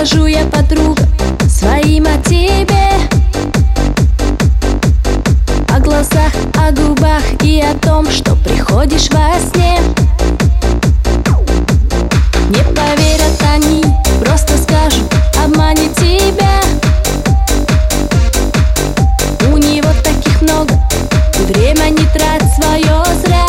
Расскажу я подругам своим о тебе, о глазах, о губах и о том, что приходишь во сне. Не поверят они, просто скажут, обманет тебя. У него таких много, и время не трать свое зря.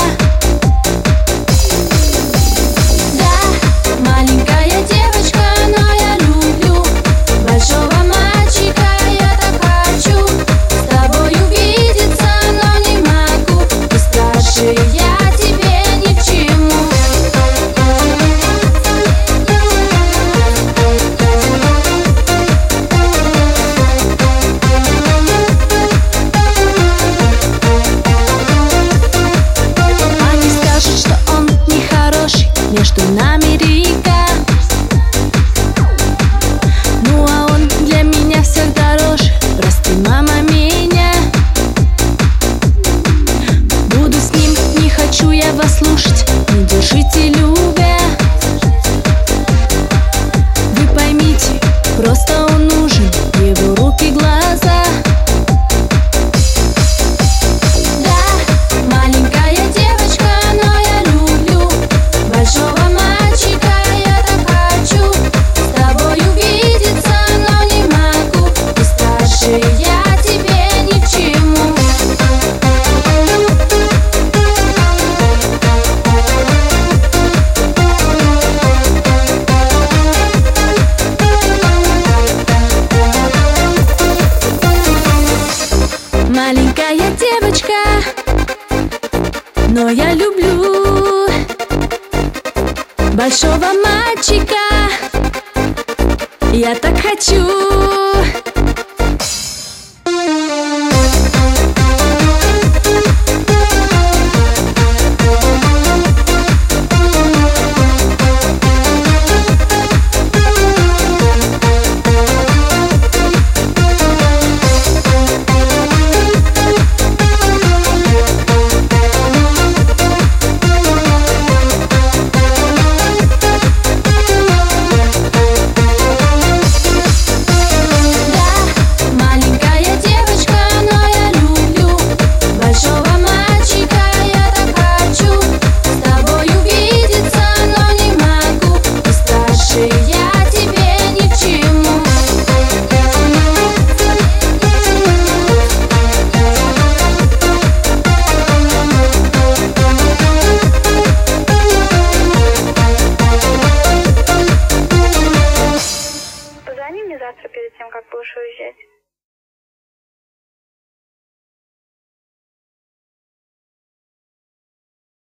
Да, маленькая девочка, но я люблю большого мальчика. Я так хочу с тобой увидеться, но не могу. Ты старше, я тебе ни к чему. Они скажут, что он нехороший, между нами река. Ну а он для меня всех дороже. Прости, мама, меня. Буду с ним, не хочу я вас слушать. Не держите, любя. Вы поймите, просто он нужен, его руки, глаза. Да, маленькая девочка, но я люблю большого мальчика. Я так хочу с тобой увидеться, но не могу. Ты старше, я тебе ни к чему. Маленькая девочка, но я люблю большого мальчика. Я так хочу. Позвони мне завтра перед тем, как будешь уезжать.